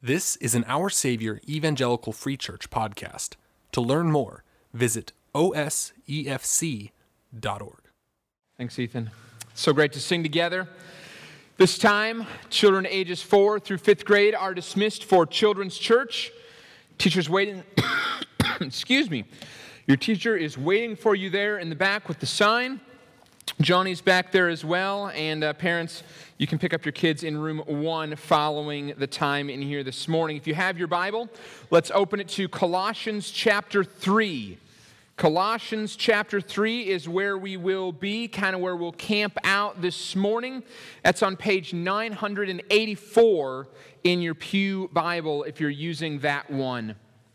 This is an Our Savior Evangelical Free Church podcast. To learn more, visit osefc.org. Thanks, Ethan. So great to sing together. This time, children ages 4 through 5th grade are dismissed for Children's Church. Teachers waiting, excuse me. Your teacher is waiting for you there in the back with the sign. Johnny's back there as well, and parents, you can pick up your kids in room 1 following the time in here this morning. If you have your Bible, let's open it to Colossians chapter 3. Colossians chapter 3 is where we will be, kind of where we'll camp out this morning. That's on page 984 in your Pew Bible if you're using that one.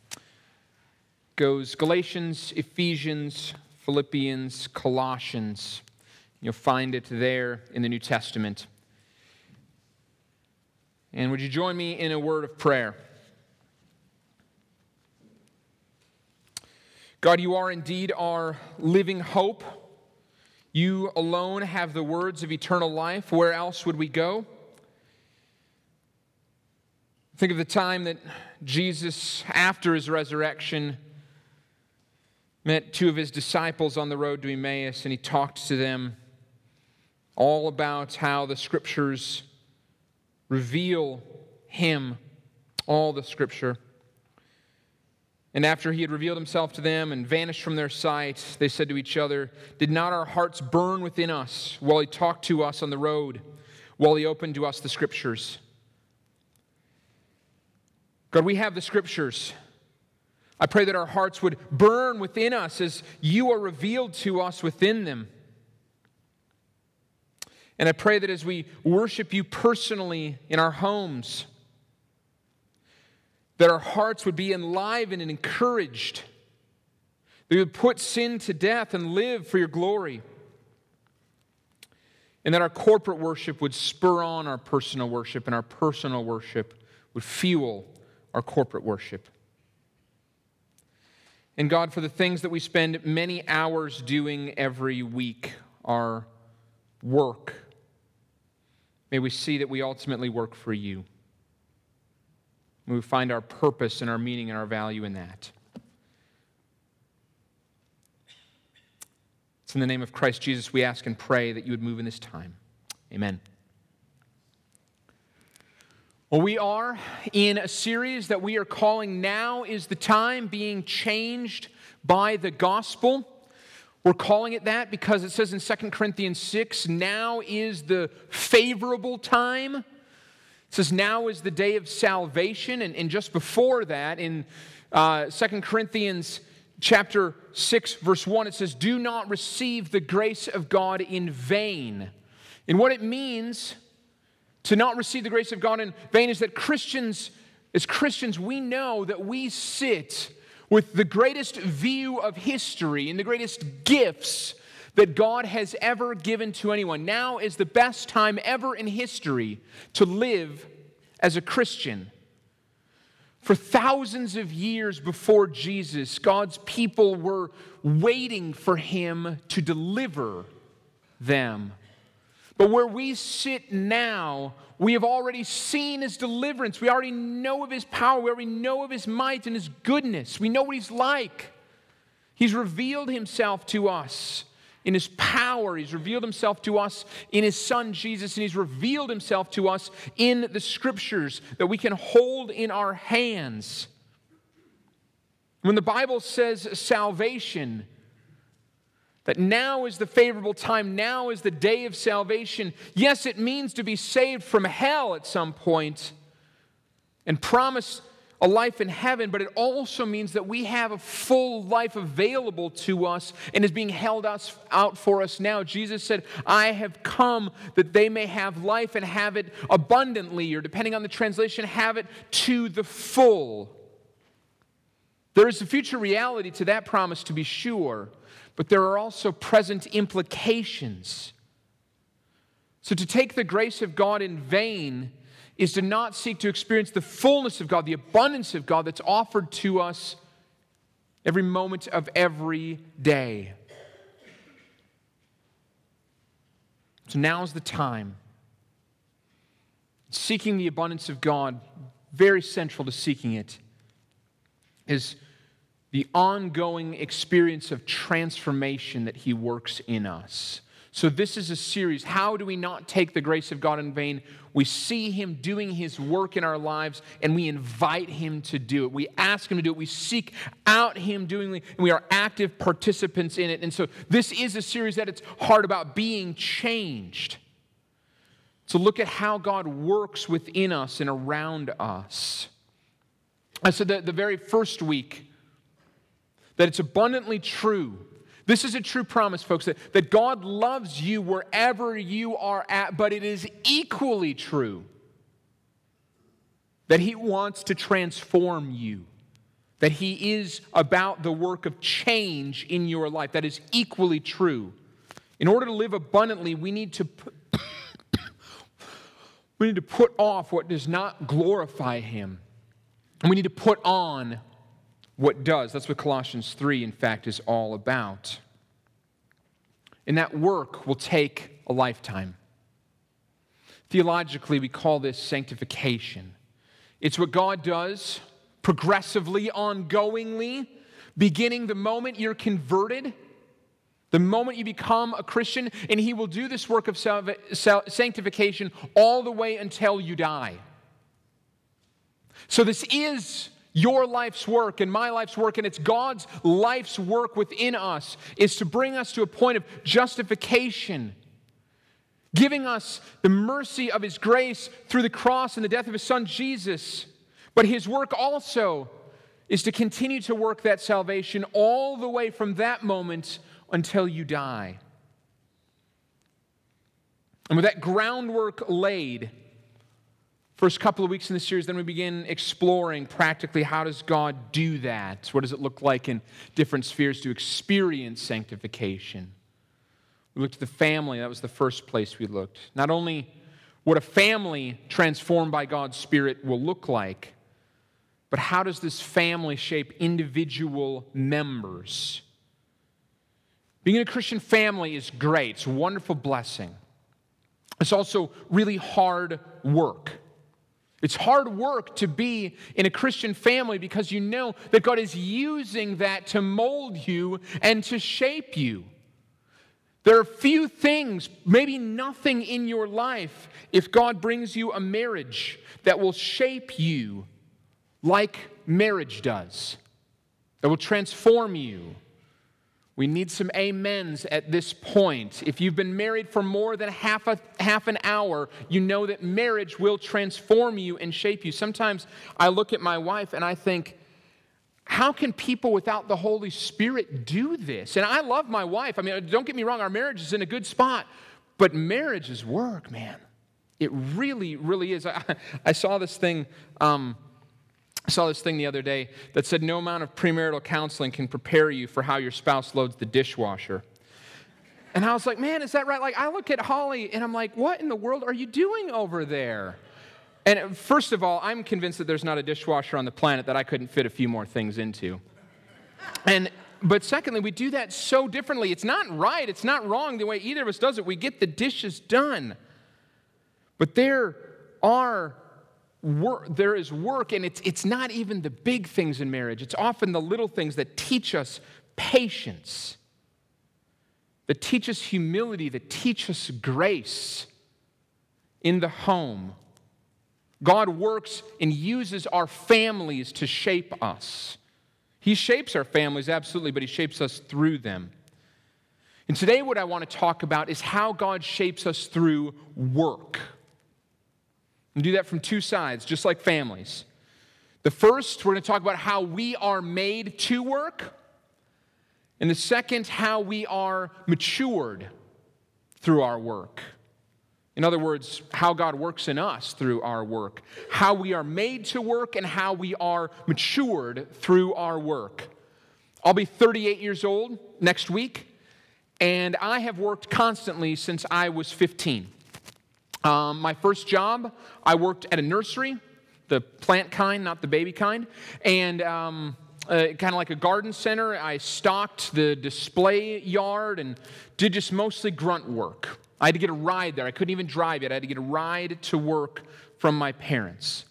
Goes Galatians, Ephesians, Philippians, Colossians. You'll find it there in the New Testament. And would you join me in a word of prayer? God, you are indeed our living hope. You alone have the words of eternal life. Where else would we go? Think of the time that Jesus, after his resurrection, met 2 of his disciples on the road to Emmaus, and he talked to them all about how the Scriptures reveal him, all the Scripture. And after he had revealed himself to them and vanished from their sight, they said to each other, "Did not our hearts burn within us while he talked to us on the road, while he opened to us the Scriptures?" God, we have the Scriptures. I pray that our hearts would burn within us as you are revealed to us within them. And I pray that as we worship you personally in our homes, that our hearts would be enlivened and encouraged, that we would put sin to death and live for your glory, and that our corporate worship would spur on our personal worship, and our personal worship would fuel our corporate worship. And God, for the things that we spend many hours doing every week, our work, may we see that we ultimately work for you. May we find our purpose and our meaning and our value in that. It's in the name of Christ Jesus we ask and pray that you would move in this time. Amen. Well, we are in a series that we are calling Now is the Time, Being Changed by the Gospel. We're calling it that because it says in 2 Corinthians 6, now is the favorable time. It says now is the day of salvation. And just before that, in 2 Corinthians chapter 6, verse 1, it says, do not receive the grace of God in vain. And what it means to not receive the grace of God in vain is that as Christians, we know that we sit with the greatest view of history and the greatest gifts that God has ever given to anyone. Now is the best time ever in history to live as a Christian. For thousands of years before Jesus, God's people were waiting for him to deliver them. But where we sit now, we have already seen his deliverance. We already know of his power. We already know of his might and his goodness. We know what he's like. He's revealed himself to us in his power. He's revealed himself to us in his Son, Jesus. And he's revealed himself to us in the Scriptures that we can hold in our hands. When the Bible says salvation, that now is the favorable time, now is the day of salvation. Yes, it means to be saved from hell at some point and promise a life in heaven, but it also means that we have a full life available to us and is being held out for us now. Jesus said, I have come that they may have life and have it abundantly, or depending on the translation, have it to the full. There is a future reality to that promise, to be sure, but there are also present implications. So to take the grace of God in vain is to not seek to experience the fullness of God, the abundance of God that's offered to us every moment of every day. So now's the time. Seeking the abundance of God very central to seeking it, is the ongoing experience of transformation that He works in us. So this is a series. How do we not take the grace of God in vain? We see Him doing His work in our lives, and we invite Him to do it. We ask Him to do it. We seek out Him doing it, and we are active participants in it. And so this is a series that it's hard about being changed. To look at how God works within us and around us. I said that the very first week that it's abundantly true. This is a true promise, folks, that God loves you wherever you are at, but it is equally true that He wants to transform you, that He is about the work of change in your life. That is equally true. In order to live abundantly, we need to put off what does not glorify Him, and we need to put on what does. That's what Colossians 3, in fact, is all about. And that work will take a lifetime. Theologically, we call this sanctification. It's what God does progressively, ongoingly, beginning the moment you're converted, the moment you become a Christian, and He will do this work of sanctification all the way until you die. So this is your life's work and my life's work, and it's God's life's work within us, is to bring us to a point of justification, giving us the mercy of His grace through the cross and the death of His Son, Jesus. But His work also is to continue to work that salvation all the way from that moment until you die. And with that groundwork laid, first couple of weeks in the series, then we begin exploring practically how does God do that? What does it look like in different spheres to experience sanctification? We looked at the family. That was the first place we looked. Not only what a family transformed by God's Spirit will look like, but how does this family shape individual members? Being in a Christian family is great. It's a wonderful blessing. It's also really hard work. It's hard work to be in a Christian family because you know that God is using that to mold you and to shape you. There are few things, maybe nothing in your life, if God brings you a marriage that will shape you like marriage does, that will transform you. We need some amens at this point. If you've been married for more than half an hour, you know that marriage will transform you and shape you. Sometimes I look at my wife and I think, how can people without the Holy Spirit do this? And I love my wife. I mean, don't get me wrong, our marriage is in a good spot. But marriage is work, man. It really, really is. I saw this thing... I saw this thing the other day that said no amount of premarital counseling can prepare you for how your spouse loads the dishwasher. And I was like, man, is that right? Like, I look at Holly and I'm like, what in the world are you doing over there? And first of all, I'm convinced that there's not a dishwasher on the planet that I couldn't fit a few more things into. But secondly, we do that so differently. It's not right. It's not wrong the way either of us does it. We get the dishes done. But there is work, and it's not even the big things in marriage. It's often the little things that teach us patience, that teach us humility, that teach us grace in the home. God works and uses our families to shape us. He shapes our families, absolutely, but He shapes us through them. And today what I want to talk about is how God shapes us through work. And do that from two sides, just like families. The first, we're going to talk about how we are made to work. And the second, how we are matured through our work. In other words, how God works in us through our work. How we are made to work and how we are matured through our work. I'll be 38 years old next week, and I have worked constantly since I was 15. My first job, I worked at a nursery, the plant kind, not the baby kind, and kind of like a garden center. I stocked the display yard and did just mostly grunt work. I had to get a ride there. I couldn't even drive yet. I had to get a ride to work from my parents.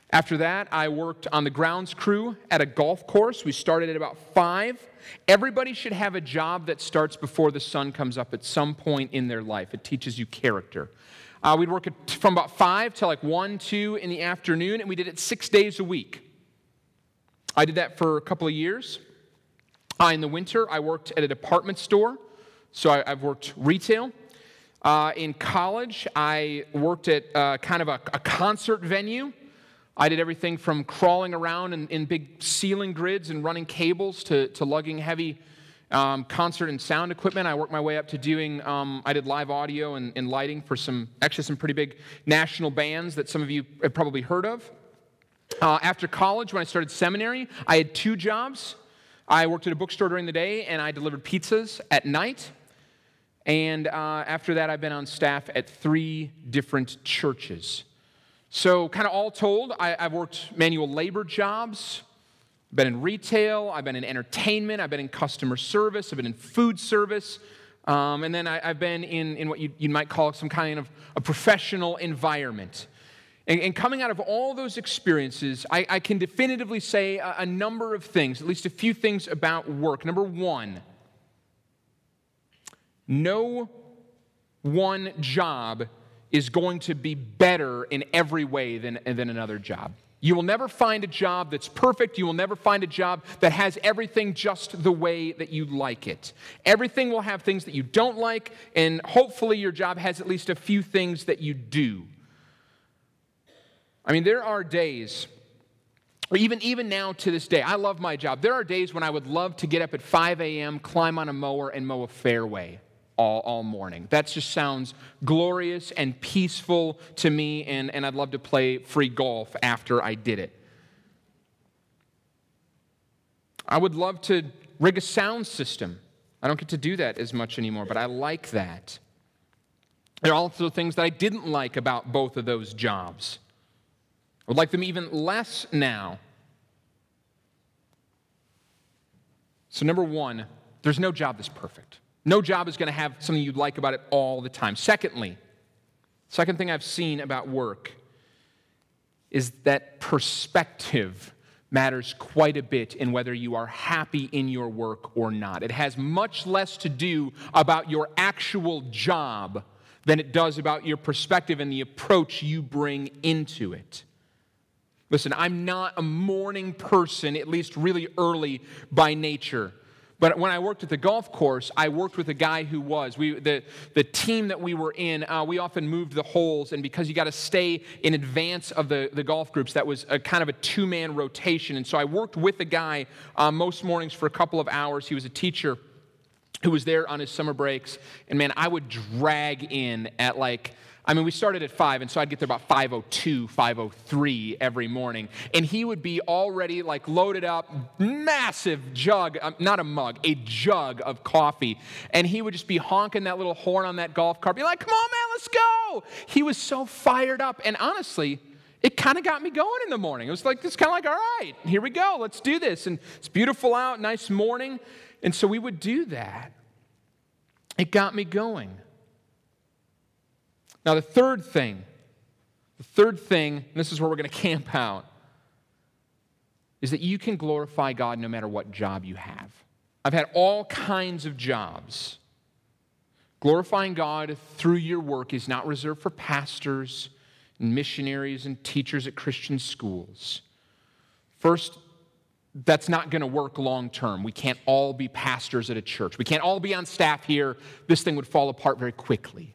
After that, I worked on the grounds crew at a golf course. We started at about 5. Everybody should have a job that starts before the sun comes up at some point in their life. It teaches you character. We'd work from about 5 to like 1, 2 in the afternoon, and we did it 6 days a week. I did that for a couple of years. In the winter, I worked at a department store, so I've worked retail. In college, I worked at kind of a concert venue. I did everything from crawling around in big ceiling grids and running cables to lugging heavy concert and sound equipment. I worked my way up to doing, I did live audio and lighting for some pretty big national bands that some of you have probably heard of. After college, when I started seminary, I had 2 jobs. I worked at a bookstore during the day, and I delivered pizzas at night. And after that, I've been on staff at 3 different churches. So kind of all told, I've worked manual labor jobs, I've been in retail, I've been in entertainment, I've been in customer service, I've been in food service, and then I've been in what you might call some kind of a professional environment. And coming out of all those experiences, I can definitively say a number of things, at least a few things about work. Number 1, no one job is going to be better in every way than another job. You will never find a job that's perfect. You will never find a job that has everything just the way that you like it. Everything will have things that you don't like, and hopefully your job has at least a few things that you do. I mean, there are days, or even now to this day, I love my job. There are days when I would love to get up at 5 a.m., climb on a mower, and mow a fairway all morning. That just sounds glorious and peaceful to me, and I'd love to play free golf after I did it. I would love to rig a sound system. I don't get to do that as much anymore, but I like that. There are also things that I didn't like about both of those jobs. I would like them even less now. So number 1, there's no job that's perfect. No job is going to have something you'd like about it all the time. Second thing I've seen about work is that perspective matters quite a bit in whether you are happy in your work or not. It has much less to do about your actual job than it does about your perspective and the approach you bring into it. Listen, I'm not a morning person, at least really early by nature. But when I worked at the golf course, I worked with a guy who was. The team that we were in, we often moved the holes, and because you got to stay in advance of the golf groups, that was a kind of a 2-man rotation. And so I worked with a guy most mornings for a couple of hours. He was a teacher who was there on his summer breaks. And man, I would drag in at we started at 5, and so I'd get there about 5:02, 5:03 every morning. And he would be already loaded up, massive jug, not a mug, a jug of coffee. And he would just be honking that little horn on that golf cart, be like, come on, man, let's go. He was so fired up. And honestly, it kind of got me going in the morning. It was it's kind of like, all right, here we go, let's do this. And it's beautiful out, nice morning. And so we would do that. It got me going. Now, the third thing, and this is where we're going to camp out, is that you can glorify God no matter what job you have. I've had all kinds of jobs. Glorifying God through your work is not reserved for pastors and missionaries and teachers at Christian schools. First, that's not going to work long term. We can't all be pastors at a church. We can't all be on staff here. This thing would fall apart very quickly.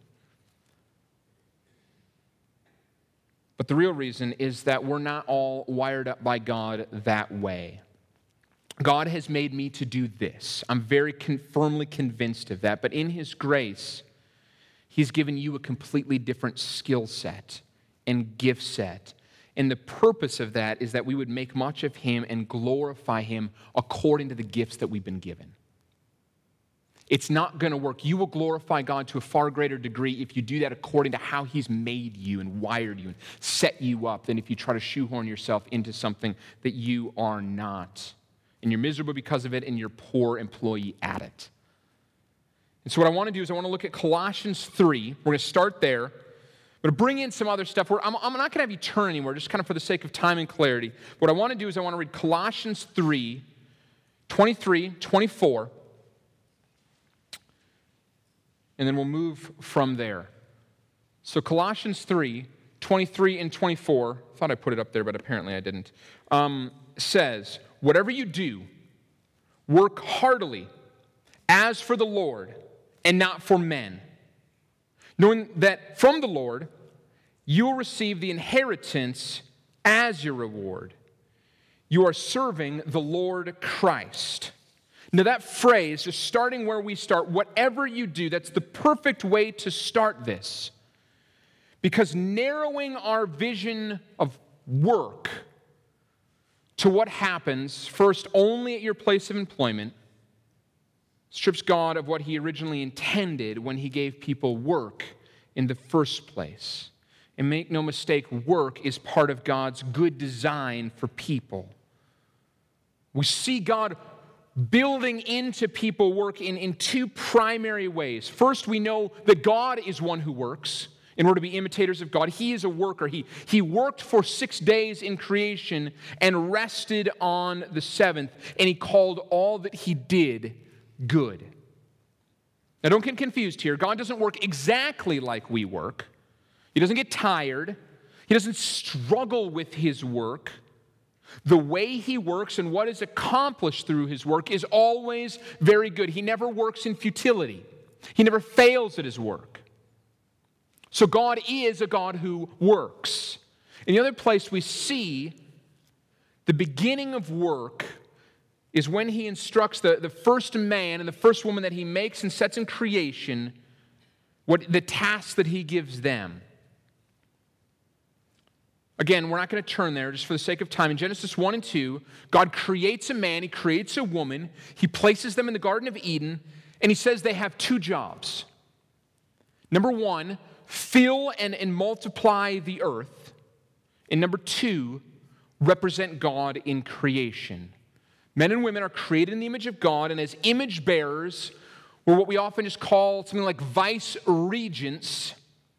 But the real reason is that we're not all wired up by God that way. God has made me to do this. I'm very firmly convinced of that. But in His grace, He's given you a completely different skill set and gift set. And the purpose of that is that we would make much of Him and glorify Him according to the gifts that we've been given. It's not going to work. You will glorify God to a far greater degree if you do that according to how He's made you and wired you and set you up than if you try to shoehorn yourself into something that you are not. And you're miserable because of it, and you're a poor employee at it. And so what I want to do is I want to look at Colossians 3. We're going to start there. I'm going to bring in some other stuff. I'm not going to have you turn anywhere, just kind of for the sake of time and clarity. What I want to do is I want to read Colossians 3, 23, 24, and then we'll move from there. So Colossians 3, 23 and 24, I thought I put it up there, but apparently I didn't, says, whatever you do, work heartily as for the Lord and not for men, knowing that from the Lord you will receive the inheritance as your reward. You are serving the Lord Christ. Now that phrase, just starting where we start, whatever you do, that's the perfect way to start this. Because narrowing our vision of work to what happens first only at your place of employment strips God of what he originally intended when he gave people work in the first place. And make no mistake, work is part of God's good design for people. We see God building into people work in two primary ways. First, we know that God is one who works. In order to be imitators of God, he is a worker. He worked for 6 days in creation and rested on the seventh, and he called all that he did good. Now don't get confused here. God doesn't work exactly like we work. He doesn't get tired. He doesn't struggle with his work. The way he works and what is accomplished through his work is always very good. He never works in futility. He never fails at his work. So God is a God who works. And the other place we see the beginning of work is when he instructs the first man and the first woman that he makes and sets in creation, what the tasks that he gives them. Again, we're not going to turn there just for the sake of time. In Genesis 1 and 2, God creates a man, he creates a woman, he places them in the Garden of Eden, and he says they have two jobs. Number one, fill and multiply the earth. And number two, represent God in creation. Men and women are created in the image of God, and as image bearers, we're what we often just call something like vice regents.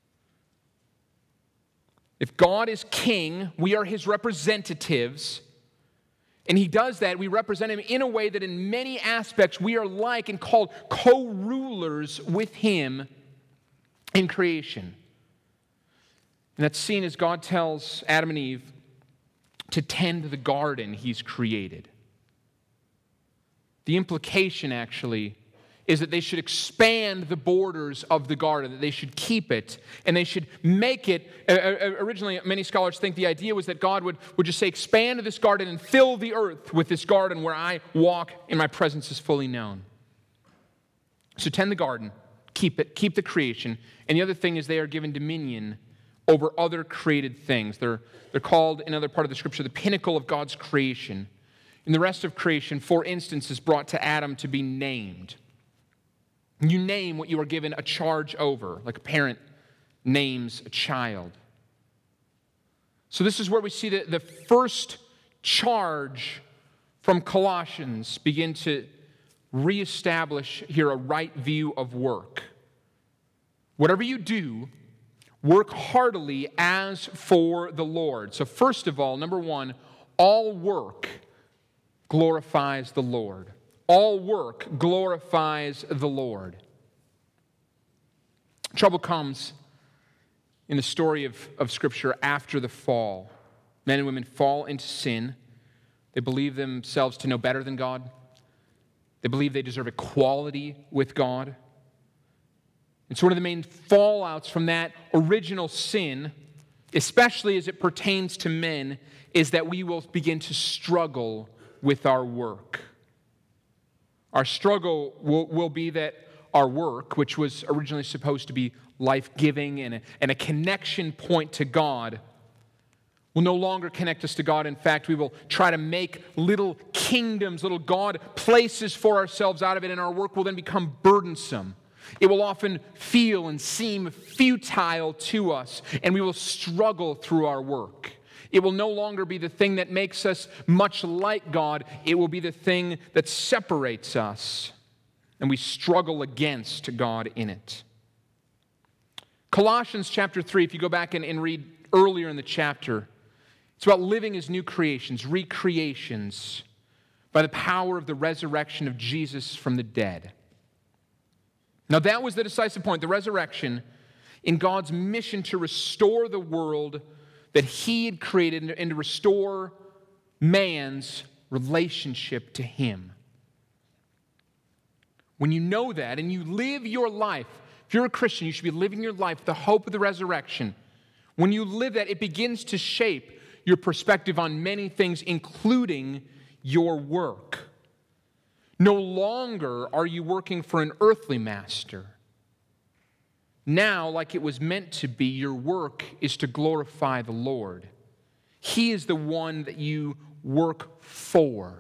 If God is king, we are his representatives. And he does that. We represent him in a way that in many aspects we are like and called co-rulers with him in creation. And that's seen as God tells Adam and Eve to tend the garden he's created. The implication, actually, is that they should expand the borders of the garden, that they should keep it, and they should make it. Originally, many scholars think the idea was that God would just say, expand this garden and fill the earth with this garden where I walk and my presence is fully known. So tend the garden, keep it, keep the creation. And the other thing is they are given dominion over other created things. They're called, in another part of the scripture, the pinnacle of God's creation. In the rest of creation, for instance, is brought to Adam to be named. You name what you are given a charge over, like a parent names a child. So this is where we see the first charge from Colossians begin to reestablish here a right view of work. Whatever you do, work heartily as for the Lord. So first of all, number one, all work glorifies the Lord. All work glorifies the Lord. Trouble comes in the story of Scripture after the fall. Men and women fall into sin. They believe themselves to know better than God. They believe they deserve equality with God. And so one of the main fallouts from that original sin, especially as it pertains to men, is that we will begin to struggle with our work. Our struggle will be that our work, which was originally supposed to be life-giving and a connection point to God, will no longer connect us to God. In fact, we will try to make little kingdoms, little God places for ourselves out of it, and our work will then become burdensome. It will often feel and seem futile to us, and we will struggle through our work. It will no longer be the thing that makes us much like God. It will be the thing that separates us, and we struggle against God in it. Colossians chapter 3, if you go back and read earlier in the chapter, it's about living as new creations, recreations, by the power of the resurrection of Jesus from the dead. Now that was the decisive point, the resurrection, in God's mission to restore the world that He had created and to restore man's relationship to Him. When you know that and you live your life, if you're a Christian, you should be living your life with the hope of the resurrection. When you live that, it begins to shape your perspective on many things, including your work. No longer are you working for an earthly master. Now, like it was meant to be, your work is to glorify the Lord. He is the one that you work for.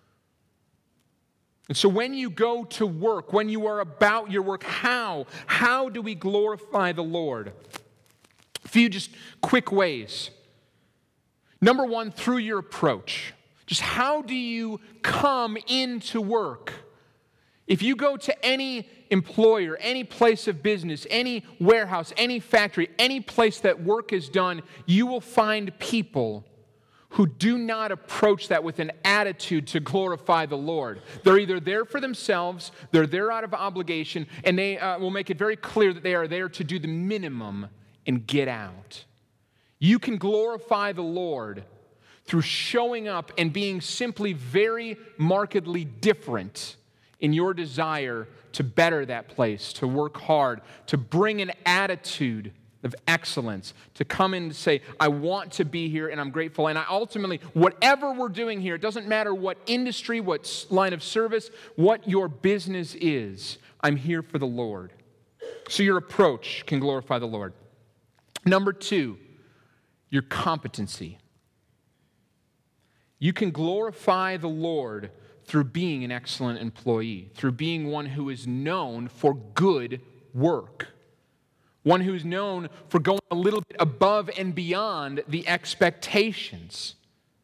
And so when you go to work, when you are about your work, how do we glorify the Lord? A few just quick ways. Number one, through your approach. Just how do you come into work? If you go to any employer, any place of business, any warehouse, any factory, any place that work is done, you will find people who do not approach that with an attitude to glorify the Lord. They're either there for themselves, they're there out of obligation, and they will make it very clear that they are there to do the minimum and get out. You can glorify the Lord through showing up and being simply very markedly different in your desire to better that place, to work hard, to bring an attitude of excellence, to come in and say, I want to be here and I'm grateful. And I ultimately, whatever we're doing here, it doesn't matter what industry, what line of service, what your business is, I'm here for the Lord. So your approach can glorify the Lord. Number two, your competency. You can glorify the Lord through being an excellent employee, through being one who is known for good work. One who's known for going a little bit above and beyond the expectations.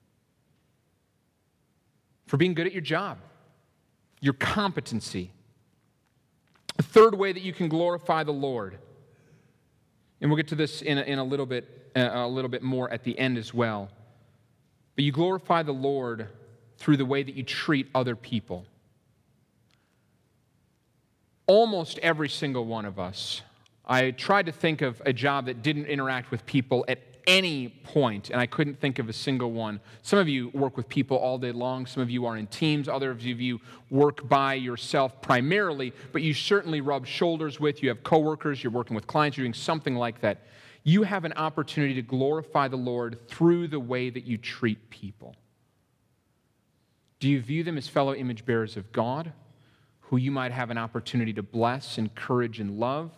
For being good at your job. Your competency. The third way that you can glorify the Lord, and we'll get to this in a little bit more at the end as well, but you glorify the Lord through the way that you treat other people. Almost every single one of us, I tried to think of a job that didn't interact with people at any point, and I couldn't think of a single one. Some of you work with people all day long. Some of you are in teams. Others of you work by yourself primarily, but you certainly rub shoulders with. You have coworkers. You're working with clients. You're doing something like that. You have an opportunity to glorify the Lord through the way that you treat people. Do you view them as fellow image bearers of God, who you might have an opportunity to bless, encourage, and love?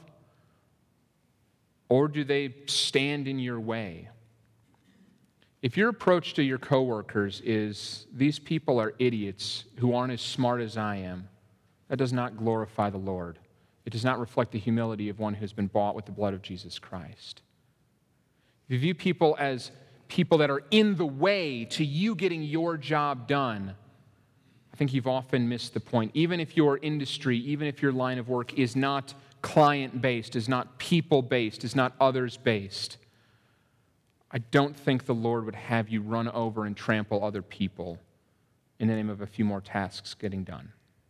Or do they stand in your way? If your approach to your coworkers is, these people are idiots who aren't as smart as I am, that does not glorify the Lord. It does not reflect the humility of one who has been bought with the blood of Jesus Christ. If you view people as people that are in the way to you getting your job done, I think you've often missed the point. Even if your industry, even if your line of work is not client-based, is not people-based, is not others-based, I don't think the Lord would have you run over and trample other people in the name of a few more tasks getting done.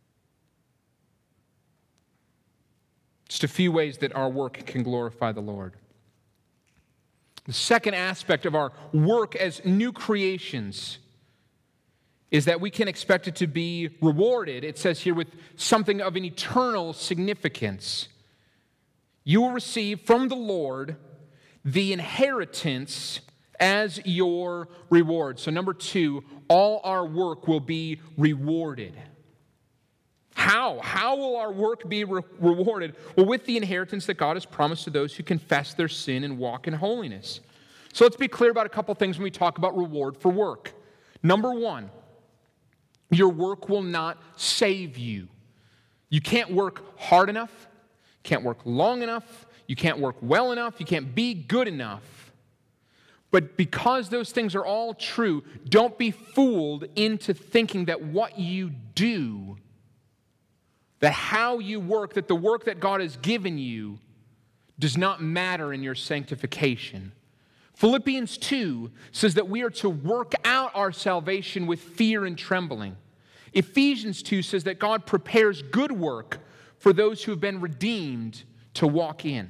Just a few ways that our work can glorify the Lord. The second aspect of our work as new creations is that we can expect it to be rewarded, it says here, with something of an eternal significance. You will receive from the Lord the inheritance as your reward. So number two, all our work will be rewarded. How? How will our work be rewarded? Well, with the inheritance that God has promised to those who confess their sin and walk in holiness. So let's be clear about a couple things when we talk about reward for work. Number one, your work will not save you. You can't work hard enough, can't work long enough, you can't work well enough, you can't be good enough. But because those things are all true, don't be fooled into thinking that what you do, that how you work, that the work that God has given you does not matter in your sanctification. Philippians 2 says that we are to work out our salvation with fear and trembling. Ephesians 2 says that God prepares good work for those who have been redeemed to walk in.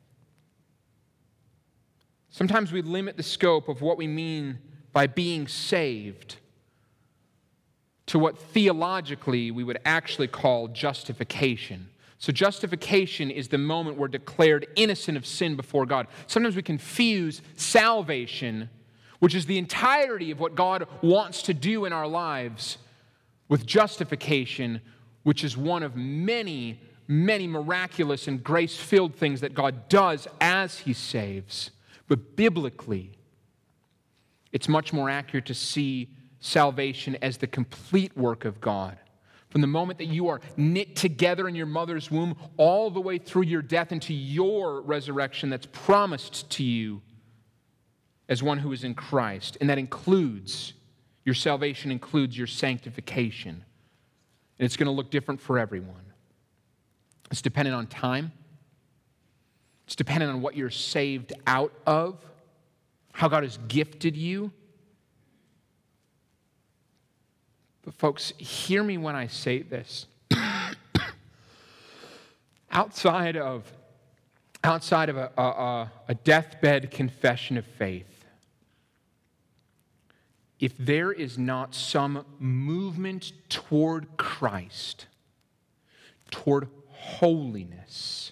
Sometimes we limit the scope of what we mean by being saved to what theologically we would actually call justification. So justification is the moment we're declared innocent of sin before God. Sometimes we confuse salvation, which is the entirety of what God wants to do in our lives, with justification, which is one of many, many miraculous and grace-filled things that God does as He saves. But biblically, it's much more accurate to see salvation as the complete work of God. From the moment that you are knit together in your mother's womb, all the way through your death into your resurrection that's promised to you as one who is in Christ. And that includes, your salvation includes your sanctification. And it's going to look different for everyone. It's dependent on time. It's dependent on what you're saved out of, how God has gifted you. But folks, hear me when I say this. outside of a deathbed confession of faith, if there is not some movement toward Christ, toward holiness,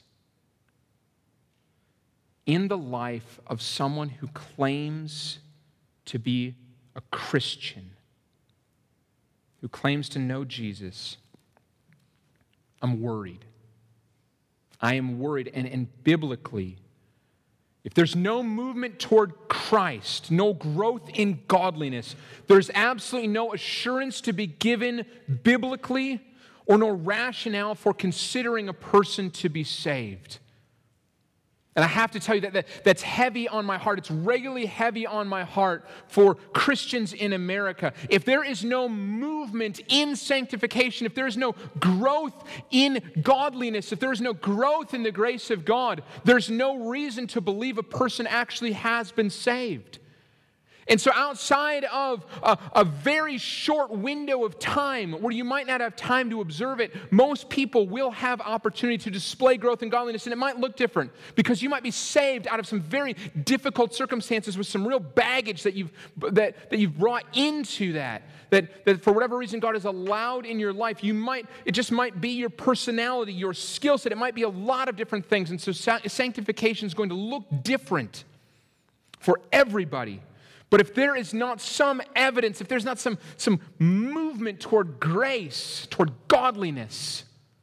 in the life of someone who claims to be a Christian, who claims to know Jesus, I'm worried. I am worried. And biblically, if there's no movement toward Christ, no growth in godliness, there's absolutely no assurance to be given biblically or no rationale for considering a person to be saved. And I have to tell you that's heavy on my heart. It's regularly heavy on my heart for Christians in America. If there is no movement in sanctification, if there is no growth in godliness, if there is no growth in the grace of God, there's no reason to believe a person actually has been saved. And so outside of a very short window of time where you might not have time to observe it, most people will have opportunity to display growth in godliness, and it might look different because you might be saved out of some very difficult circumstances with some real baggage that you've brought into that for whatever reason God has allowed in your life. It just might be your personality, your skill set. It might be a lot of different things. And so sanctification is going to look different for everybody. But if there is not some evidence, if there's not some movement toward grace, toward godliness,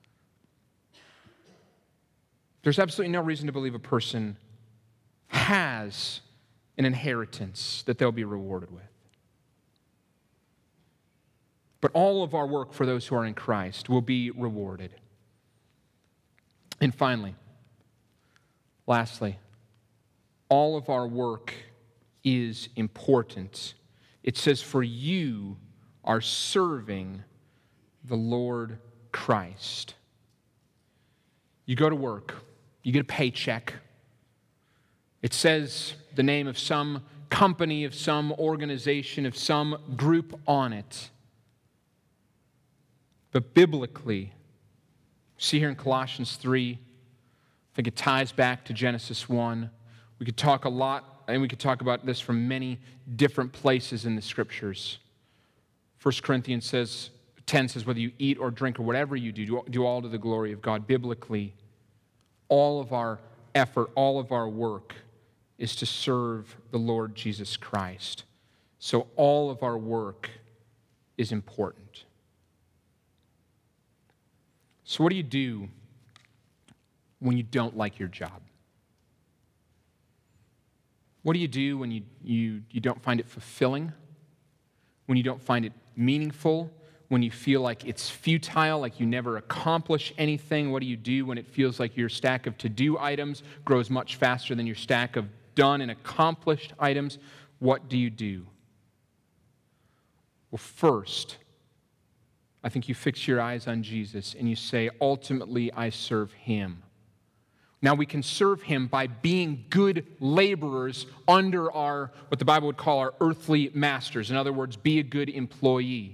there's absolutely no reason to believe a person has an inheritance that they'll be rewarded with. But all of our work for those who are in Christ will be rewarded. And finally, lastly, all of our work is important. It says, for you are serving the Lord Christ. You go to work, you get a paycheck. It says the name of some company, of some organization, of some group on it. But biblically, see here in Colossians 3, I think it ties back to Genesis 1. We could talk a lot, and we could talk about this from many different places in the Scriptures. 1 Corinthians 10 says, whether you eat or drink or whatever you do all to the glory of God. Biblically, all of our effort, all of our work is to serve the Lord Jesus Christ. So all of our work is important. So what do you do when you don't like your job? What do you do when you don't find it fulfilling? When you don't find it meaningful? When you feel like it's futile, like you never accomplish anything? What do you do when it feels like your stack of to-do items grows much faster than your stack of done and accomplished items? What do you do? Well, first, I think you fix your eyes on Jesus and you say, ultimately, I serve Him. Now we can serve him by being good laborers under our, what the Bible would call our earthly masters. In other words, be a good employee.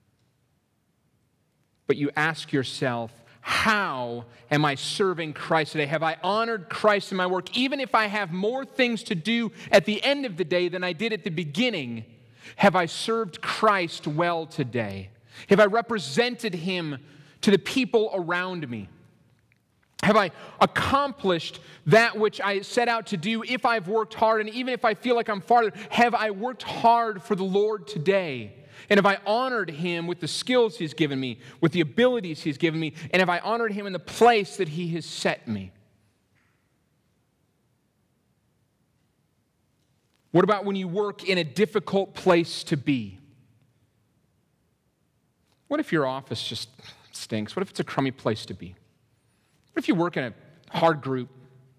But you ask yourself, how am I serving Christ today? Have I honored Christ in my work? Even if I have more things to do at the end of the day than I did at the beginning, have I served Christ well today? Have I represented him to the people around me? Have I accomplished that which I set out to do if I've worked hard? And even if I feel like I'm farther, have I worked hard for the Lord today? And have I honored him with the skills he's given me, with the abilities he's given me? And have I honored him in the place that he has set me? What about when you work in a difficult place to be? What if your office just stinks? What if it's a crummy place to be? What if you work in a hard group?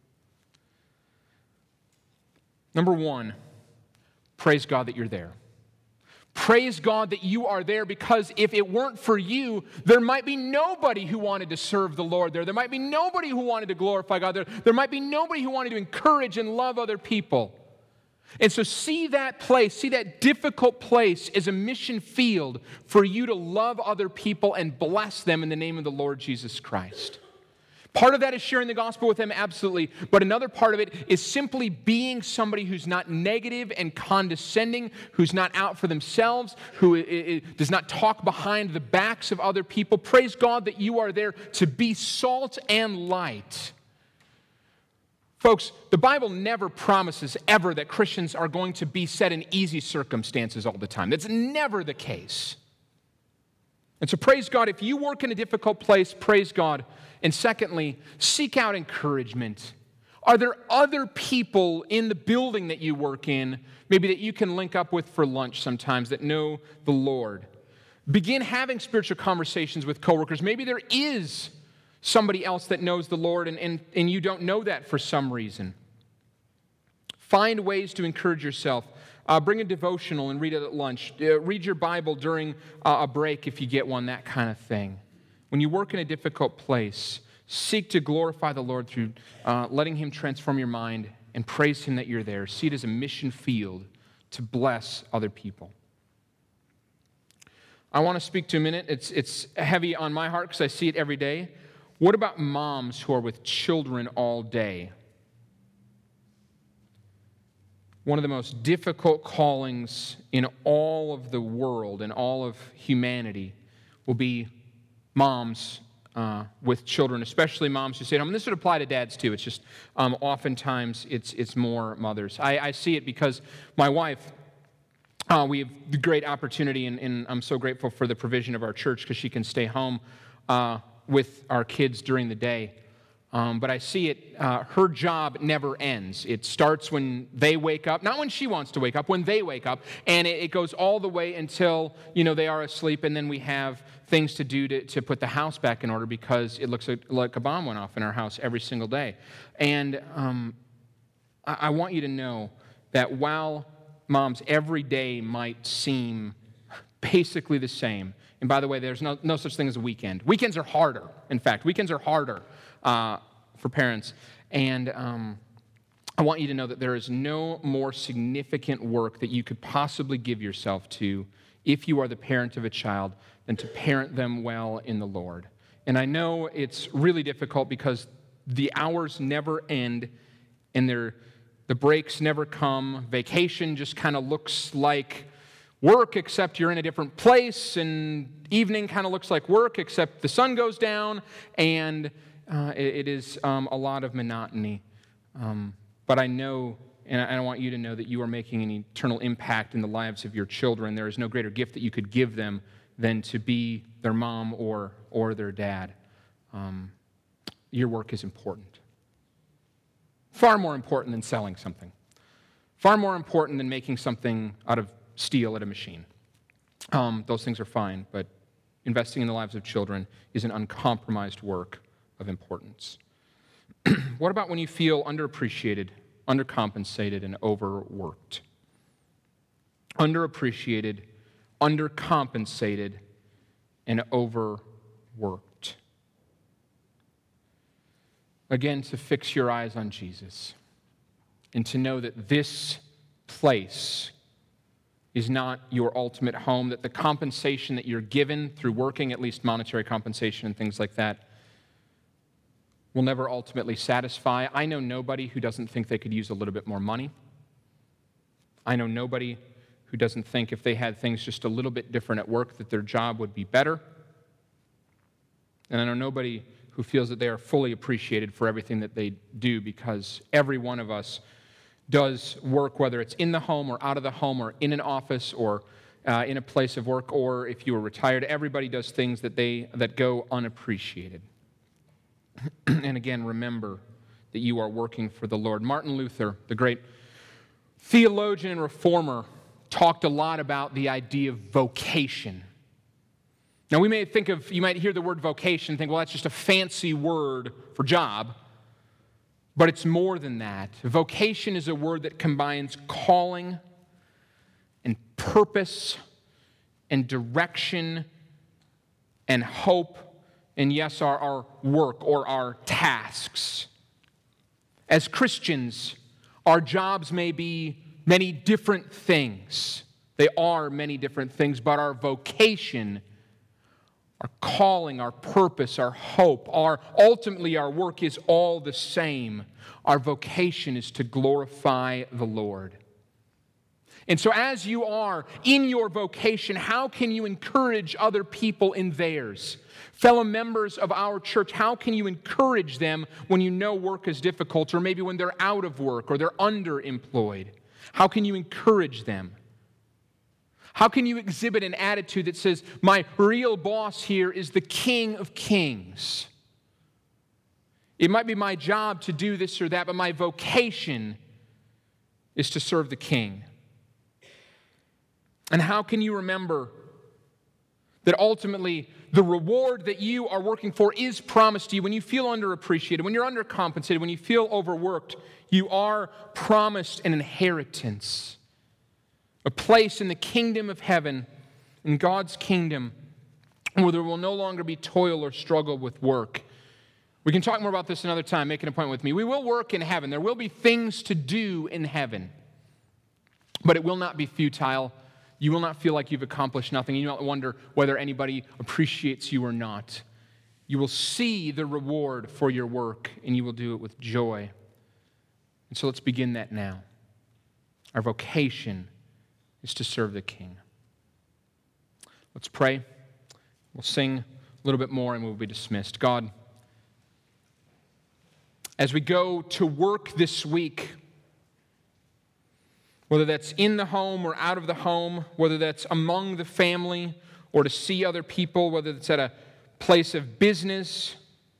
Number one, praise God that you're there. Praise God that you are there, because if it weren't for you, there might be nobody who wanted to serve the Lord there. There might be nobody who wanted to glorify God there. There might be nobody who wanted to encourage and love other people. And so see that place, see that difficult place as a mission field for you to love other people and bless them in the name of the Lord Jesus Christ. Part of that is sharing the gospel with them, absolutely. But another part of it is simply being somebody who's not negative and condescending, who's not out for themselves, who does not talk behind the backs of other people. Praise God that you are there to be salt and light. Folks, the Bible never promises ever that Christians are going to be set in easy circumstances all the time. That's never the case. And so praise God, if you work in a difficult place, praise God. And secondly, seek out encouragement. Are there other people in the building that you work in, maybe that you can link up with for lunch sometimes, that know the Lord? Begin having spiritual conversations with coworkers. Maybe there is somebody else that knows the Lord and you don't know that for some reason. Find ways to encourage yourself. Bring a devotional and read it at lunch. Read your Bible during a break if you get one, that kind of thing. When you work in a difficult place, seek to glorify the Lord through letting him transform your mind and praise him that you're there. See it as a mission field to bless other people. I want to speak to a minute. It's heavy on my heart because I see it every day. What about moms who are with children all day? One of the most difficult callings in all of the world and all of humanity will be moms with children, especially moms who stay at home. And this would apply to dads too. It's just oftentimes it's more mothers. I see it because my wife, we have the great opportunity, and I'm so grateful for the provision of our church because she can stay home with our kids during the day. But I see it, her job never ends. It starts when they wake up, not when she wants to wake up, when they wake up, and it goes all the way until, they are asleep, and then we have things to do to put the house back in order because it looks like a bomb went off in our house every single day. And I want you to know that while moms every day might seem basically the same, and by the way, there's no such thing as a weekend. Weekends are harder. In fact, weekends are harder for parents. And I want you to know that there is no more significant work that you could possibly give yourself to if you are the parent of a child than to parent them well in the Lord. And I know it's really difficult because the hours never end and the breaks never come. Vacation just kind of looks like work, except you're in a different place, and evening kind of looks like work, except the sun goes down, and it is a lot of monotony. But I know, and I want you to know, that you are making an eternal impact in the lives of your children. There is no greater gift that you could give them than to be their mom or their dad. Your work is important. Far more important than selling something. Far more important than making something out of steel at a machine. Those things are fine, but investing in the lives of children is an uncompromised work of importance. What about when you feel underappreciated, undercompensated, and overworked? Underappreciated, undercompensated, and overworked. again, to fix your eyes on Jesus and to know that this place is not your ultimate home, that the compensation that you're given through working, at least monetary compensation and things like that, will never ultimately satisfy. I know nobody who doesn't think they could use a little bit more money. I know nobody who doesn't think if they had things just a little bit different at work that their job would be better. And I know nobody who feels that they are fully appreciated for everything that they do, because every one of us does work, whether it's in the home or out of the home or in an office or in a place of work, or if you are retired, everybody does things that go unappreciated. And again, remember that you are working for the Lord. Martin Luther, the great theologian and reformer, talked a lot about the idea of vocation. Now, you might hear the word vocation and think, well, that's just a fancy word for job. But it's more than that. Vocation is a word that combines calling and purpose and direction and hope and, yes, our work or our tasks. As Christians, our jobs may be many different things. They are many different things, but our vocation, our calling, our purpose, our hope, ultimately our work is all the same. Our vocation is to glorify the Lord. And so as you are in your vocation, how can you encourage other people in theirs? Fellow members of our church, how can you encourage them when you know work is difficult, or maybe when they're out of work or they're underemployed? How can you encourage them? How can you exhibit an attitude that says, my real boss here is the King of Kings? It might be my job to do this or that, but my vocation is to serve the King. And how can you remember that ultimately the reward that you are working for is promised to you when you feel underappreciated, when you're undercompensated, when you feel overworked? You are promised an inheritance, a place in the kingdom of heaven, in God's kingdom, where there will no longer be toil or struggle with work. We can talk more about this another time. Make an appointment with me. We will work in heaven. There will be things to do in heaven, but it will not be futile. You will not feel like you've accomplished nothing. You will not wonder whether anybody appreciates you or not. You will see the reward for your work, and you will do it with joy. And so let's begin that now. Our vocation is to serve the King. Let's pray. We'll sing a little bit more and we'll be dismissed. God, as we go to work this week, whether that's in the home or out of the home, whether that's among the family or to see other people, whether it's at a place of business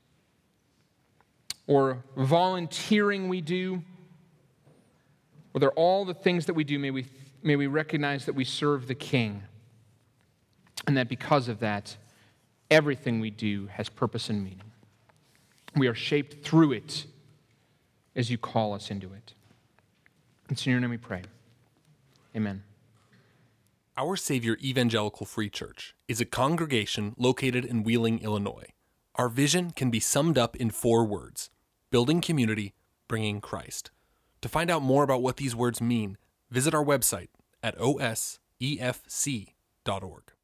or volunteering we do, whether all the things that we do, may we recognize that we serve the King, and that because of that, everything we do has purpose and meaning. We are shaped through it as you call us into it. It's in your name we pray. Amen. Our Savior Evangelical Free Church is a congregation located in Wheeling, Illinois. Our vision can be summed up in 4 words: building community, bringing Christ. To find out more about what these words mean, visit our website at osefc.org.